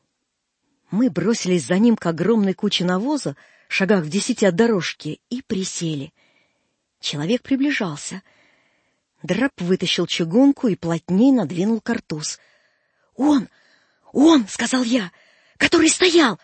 Мы бросились за ним к огромной куче навоза, шагах в десяти от дорожки, и присели. Человек приближался. Драб вытащил чугунку и плотней надвинул картуз. — Он! Он! — сказал я. — Который стоял!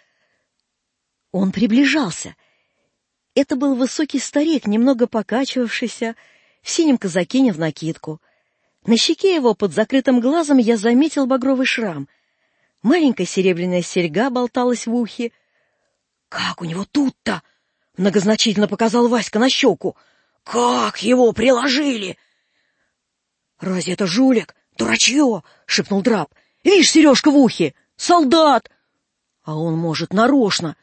Он приближался. Это был высокий старик, немного покачивавшийся, в синем казакине в накидку. На щеке его под закрытым глазом я заметил багровый шрам. Маленькая серебряная серьга болталась в ухе. — Как у него тут-то? — многозначительно показал Васька на щеку. — Как его приложили! — Разве это жулик? Дурачье! — шепнул Драб. — Видишь, сережка в ухе! Солдат! А он, может, нарочно.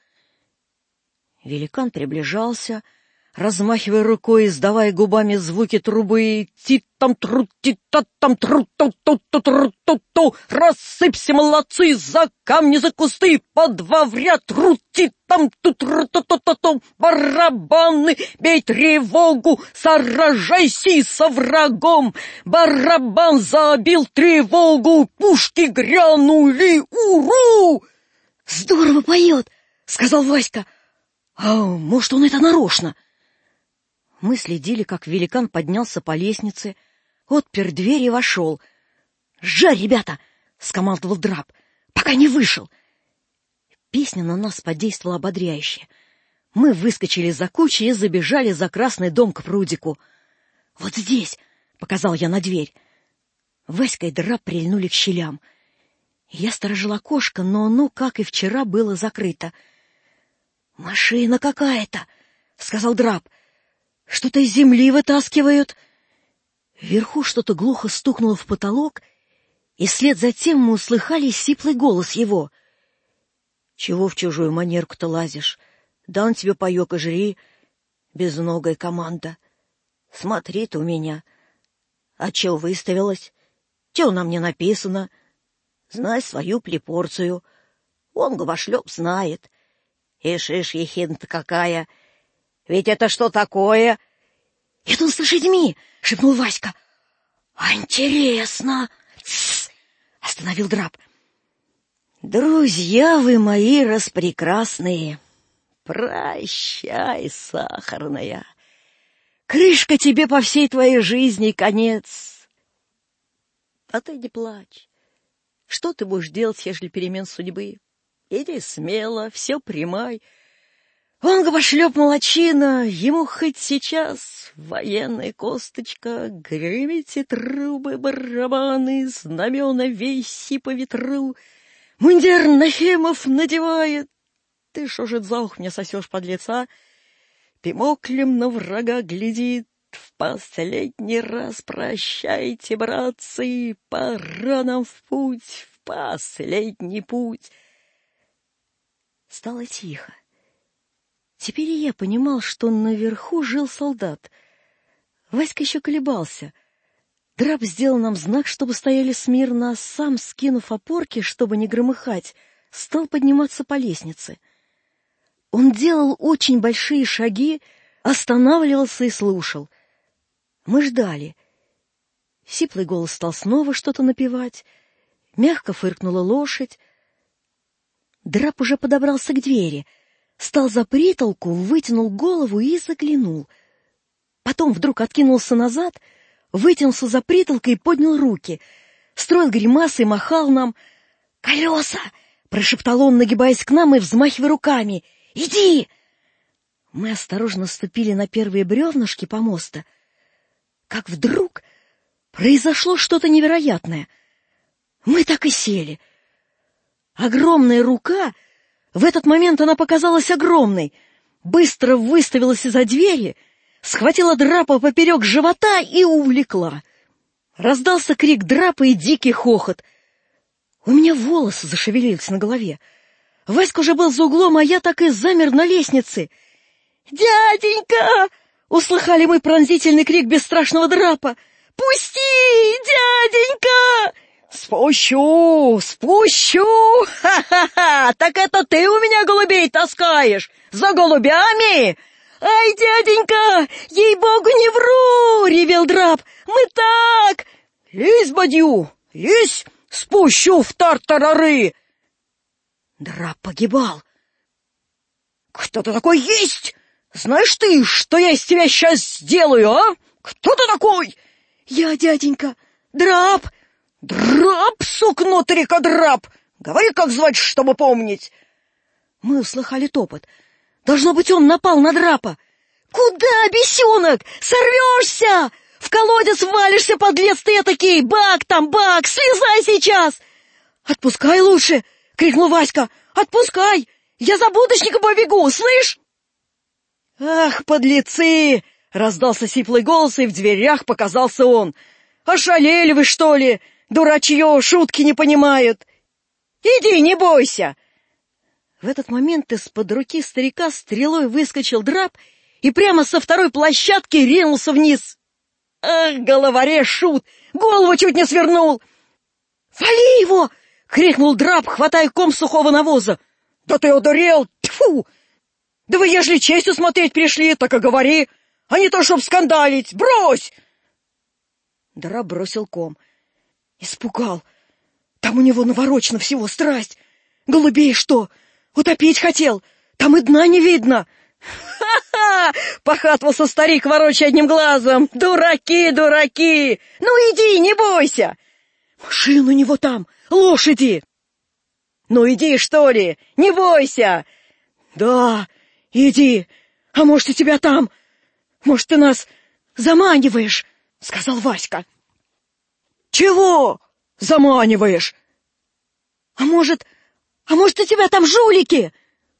Великан приближался, размахивая рукой, издавая губами звуки трубы. Ти-там-тру, ти-та-там, тру-ту-ту-ту-тру-ту-ту. Рассыпься, молодцы, за камни, за кусты, по два в ряд, тру, ти-там, ту-тру-ту-ту-ту-ту. Барабаны, бей тревогу, сражайся со врагом. Барабан забил тревогу, пушки грянули, уру! Здорово поет, сказал Васька. А может, он это нарочно? Мы следили, как великан поднялся по лестнице, отпер дверь и вошел. «Жарь, ребята!» — скомандовал Драп, пока не вышел. Песня на нас подействовала ободряюще. Мы выскочили за кучей и забежали за красный дом к прудику. «Вот здесь!» — показал я на дверь. Васька и Драп прильнули к щелям. Я сторожила окошко, но оно, как и вчера, было закрыто. «Машина какая-то!» — сказал Драп. «Что-то из земли вытаскивают». Вверху что-то глухо стукнуло в потолок, и вслед за тем мы услыхали сиплый голос его. «Чего в чужую манерку-то лазишь? Дан тебе паёк и жри, безногая команда. Смотри ты у меня. А чего выставилась? Чего на мне написано? Знай свою плепорцию. Он губошлеп знает. Ишь, ишь, ехидна-то какая! Ведь это что такое?» «Это он с лошадьми!» — шепнул Васька. «А интересно!» «Тссс!» — остановил Драп. «Друзья вы мои распрекрасные! Прощай, сахарная! Крышка тебе по всей твоей жизни конец! А ты не плачь! Что ты будешь делать, ежели перемен судьбы? Иди смело, все примай. Он губошлеп молодчина, ему хоть сейчас военная косточка, гремите трубы, барабаны, знамена веси по ветру, мундир Нафемов надевает. Ты шо же за ух мне сосешь, подлеца? Пимоклем на врага глядит. В последний раз прощайте, братцы, пора нам в путь, в последний путь. Стало тихо. Теперь и я понимал, что наверху жил солдат. Васька еще колебался. Драп сделал нам знак, чтобы стояли смирно, а сам, скинув опорки, чтобы не громыхать, стал подниматься по лестнице. Он делал очень большие шаги, останавливался и слушал. Мы ждали. Сиплый голос стал снова что-то напевать. Мягко фыркнула лошадь. Драп уже подобрался к двери, стал за притолку, вытянул голову и заглянул. Потом вдруг откинулся назад, вытянулся за притолкой и поднял руки. Строил гримасы и махал нам. «Колеса!» — прошептал он, нагибаясь к нам и взмахивая руками. «Иди!» Мы осторожно ступили на первые бревнышки помоста. Как вдруг произошло что-то невероятное. Мы так и сели. Огромная рука, в этот момент она показалась огромной, быстро выставилась из-за двери, схватила Драпа поперек живота и увлекла. Раздался крик Драпа и дикий хохот. У меня волосы зашевелились на голове. Васька уже был за углом, а я так и замер на лестнице. «Дяденька!» — услыхали мы пронзительный крик бесстрашного Драпа. «Пусти, дяденька!» «Спущу, спущу! Ха-ха-ха! Так это ты у меня голубей таскаешь? За голубями? Ай, дяденька, ей-богу, не вру!» — ревел Драп. «Мы так!» «Есть, бадью, есть! Спущу в тартарары!» Драп погибал. «Кто ты такой есть? Знаешь ты, что я из тебя сейчас сделаю, а? Кто ты такой?» «Я, дяденька, Драп!» «Драп, сукно-трика, Драп! Говори, как звать, чтобы помнить!» Мы услыхали топот. Должно быть, он напал на Драпа. «Куда, бесенок? Сорвешься! В колодец валишься, подлец ты этакий! Бак там, бак! Слезай сейчас!» «Отпускай лучше!» — крикнул Васька. «Отпускай! Я за будочником побегу, слышь?» «Ах, подлецы!» — раздался сиплый голос, и в дверях показался он. «Ошалели вы, что ли? Дурачье, шутки не понимают! Иди, не бойся!» В этот момент из-под руки старика стрелой выскочил Драп и прямо со второй площадки ринулся вниз. Ах, головорез шут! Голову чуть не свернул! «Вали его!» — крикнул Драп, хватая ком сухого навоза. «Да ты одурел! Тьфу! Да вы, ежели честью смотреть пришли, так и говори, а не то, чтоб скандалить! Брось!» Драп бросил ком. Испугал. Там у него наворочено всего страсть. Голубей что, утопить хотел? Там и дна не видно. «Ха-ха!» — похатывался старик, ворочая одним глазом. «Дураки, дураки! Ну иди, не бойся! Машина у него там, лошади!» «Ну иди, что ли, не бойся!» «Да, иди, а может, и тебя там, может, ты нас заманиваешь?» — сказал Васька. «Чего заманиваешь? А может, а может, у тебя там жулики?»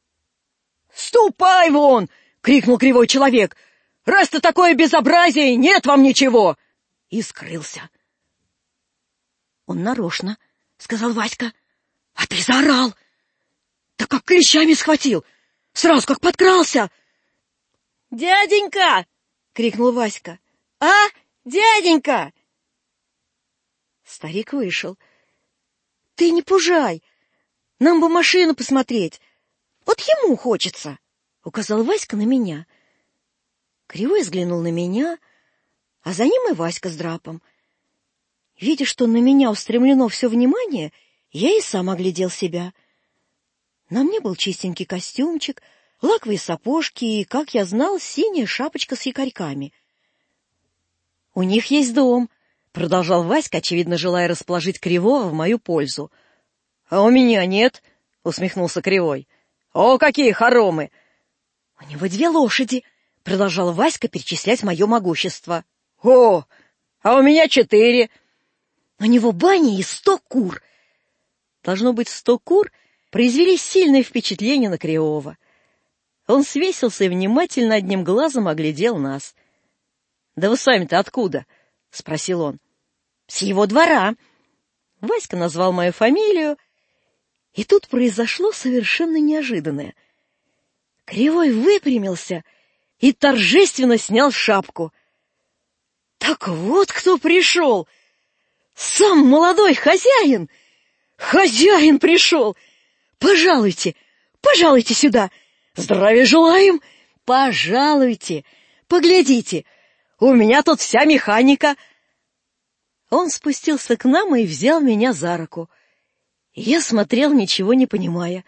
«Ступай вон!» — крикнул кривой человек. «Раз-то такое безобразие, нет вам ничего!» И скрылся. «Он нарочно», — сказал Васька. «А ты заорал! Да как клещами схватил! Сразу как подкрался!» «Дяденька!» — крикнул Васька. «А, дяденька!» Старик вышел. «Ты не пужай! Нам бы машину посмотреть. Вот ему хочется!» — указал Васька на меня. Кривой взглянул на меня, а за ним и Васька с Драпом. Видя, что на меня устремлено все внимание, я и сам оглядел себя. На мне был чистенький костюмчик, лаковые сапожки и, как я знал, синяя шапочка с якорьками. — У них есть дом, — продолжал Васька, очевидно, желая расположить Кривого в мою пользу. — А у меня нет, — усмехнулся Кривой. — О, какие хоромы! — У него две лошади, — продолжал Васька перечислять мое могущество. — О, а у меня четыре! У него баня и сто кур. Должно быть, сто кур произвели сильное впечатление на Кривого. Он свесился и внимательно одним глазом оглядел нас. — Да вы сами-то откуда? — спросил он. — С его двора. Васька назвал мою фамилию, и тут произошло совершенно неожиданное. Кривой выпрямился и торжественно снял шапку. — Так вот кто пришел! Сам молодой хозяин! Хозяин пришел! Пожалуйте, пожалуйте сюда! Здравия желаем! Пожалуйте! Поглядите! У меня тут вся механика! Он спустился к нам и взял меня за руку. Я смотрел, ничего не понимая.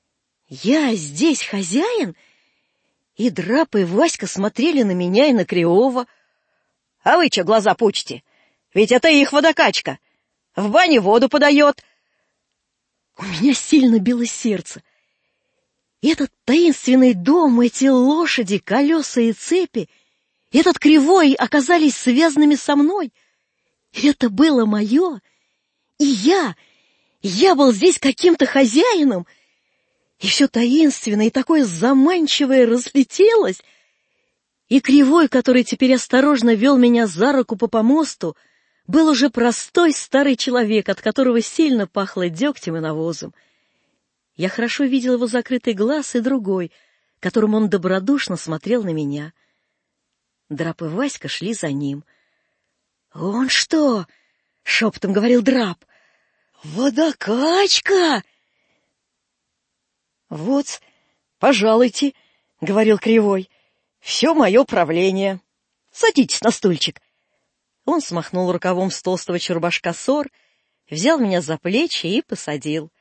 Я здесь хозяин? И Драп, и Васька смотрели на меня и на Кривого. — А вы что глаза пучите? Ведь это их водокачка. В бане воду подает. У меня сильно билось сердце. Этот таинственный дом, эти лошади, колеса и цепи, этот Кривой оказались связанными со мной. Это было мое. И я, я был здесь каким-то хозяином. И все таинственное и такое заманчивое разлетелось. И Кривой, который теперь осторожно вел меня за руку по помосту, был уже простой старый человек, от которого сильно пахло дегтем и навозом. Я хорошо видел его закрытый глаз и другой, которым он добродушно смотрел на меня. Драп и Васька шли за ним. — Он что? — шепотом говорил Драп. — Водокачка! — Вот, пожалуйте, — говорил Кривой, — все мое правление. Садитесь на стульчик. Он смахнул рукавом с толстого чурбашка сор, взял меня за плечи и посадил.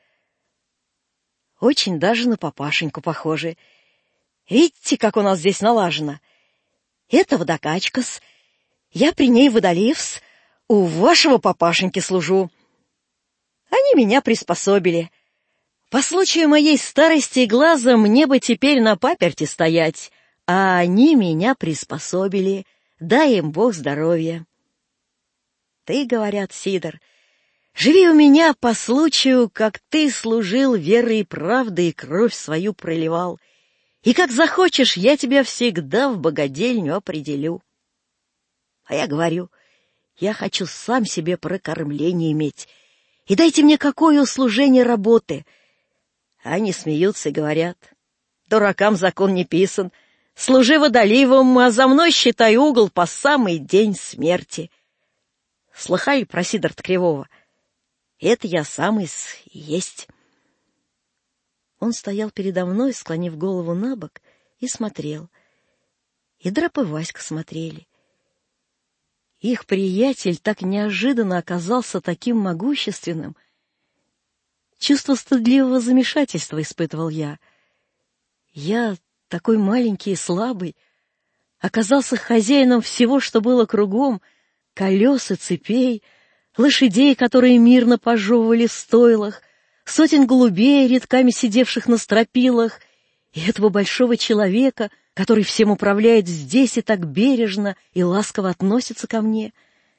Очень даже на папашеньку похоже. Видите, как у нас здесь налажено? Это водокачка-с. Я при ней водолив-с. У вашего папашеньки служу. Они меня приспособили. По случаю моей старости глаза мне бы теперь на паперти стоять, а они меня приспособили. Дай им Бог здоровья. Ты, говорят, Сидор, живи у меня по случаю, как ты служил верой и правдой и кровь свою проливал, и как захочешь, я тебя всегда в богадельню определю. А я говорю, я хочу сам себе прокормление иметь, и дайте мне какое услужение работы. Они смеются и говорят: дуракам закон не писан, служи водоливом, а за мной считай угол по самый день смерти. Слыхали про Сидорта Кривого? Это я сам и есть. Он стоял передо мной, склонив голову на бок, и смотрел. И Драп и Васька смотрели. Их приятель так неожиданно оказался таким могущественным. Чувство стыдливого замешательства испытывал я. Я, такой маленький и слабый, оказался хозяином всего, что было кругом: колес и цепей, лошадей, которые мирно пожевывали в стойлах, сотен голубей, редками сидевших на стропилах, и этого большого человека, который всем управляет здесь и так бережно и ласково относится ко мне.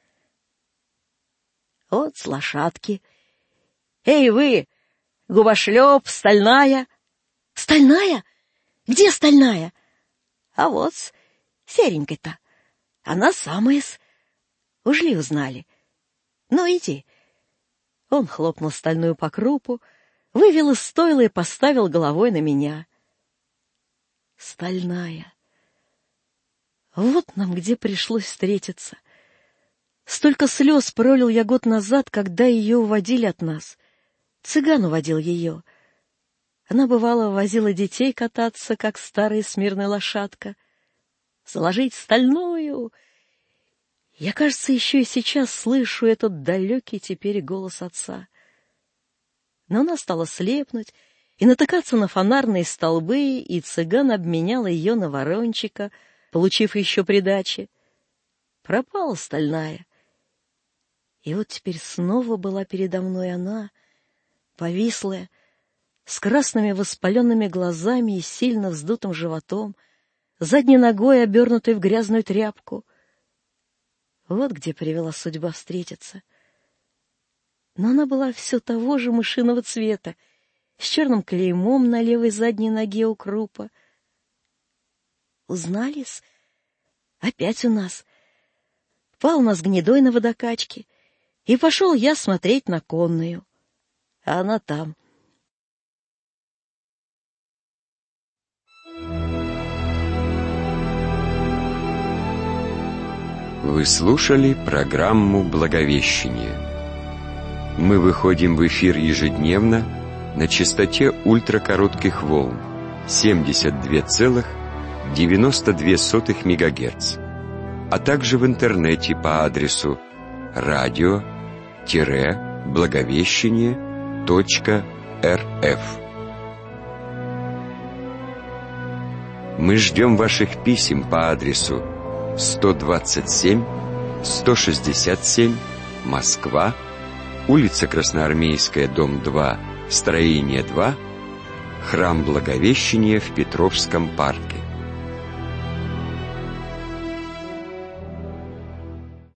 Вот с лошадки. Эй вы, губошлеп, стальная! Стальная? Где стальная? А вот с серенькой-то. Она самая-с. Уж ли узнали? Ну, иди. Он хлопнул стальную по крупу, вывел из стойла и поставил головой на меня. Стальная. Вот нам где пришлось встретиться. Столько слез пролил я год назад, когда ее уводили от нас. Цыган уводил ее. Она, бывало, возила детей кататься, как старая смирная лошадка. Заложить стальную... Я, кажется, еще и сейчас слышу этот далекий теперь голос отца. Но она стала слепнуть и натыкаться на фонарные столбы, и цыган обменял ее на ворончика, получив еще придачи. Пропала стальная. И вот теперь снова была передо мной она, повислая, с красными воспаленными глазами и сильно вздутым животом, задней ногой обернутой в грязную тряпку. Вот где привела судьба встретиться. Но она была все того же мышиного цвета, с черным клеймом на левой задней ноге у крупа. Узнали-с? Опять у нас. Пал у нас гнедой на водокачке, и пошел я смотреть на конную. А она там. Вы слушали программу «Благовещение». Мы выходим в эфир ежедневно на частоте ультракоротких волн семьдесят два целых девяносто две сотых мегагерц, а также в интернете по адресу радио благовещение точка эр эф. Мы ждем ваших писем по адресу сто двадцать семь сто шестьдесят семь, Москва, улица Красноармейская, дом два, строение два, храм Благовещения в Петровском парке.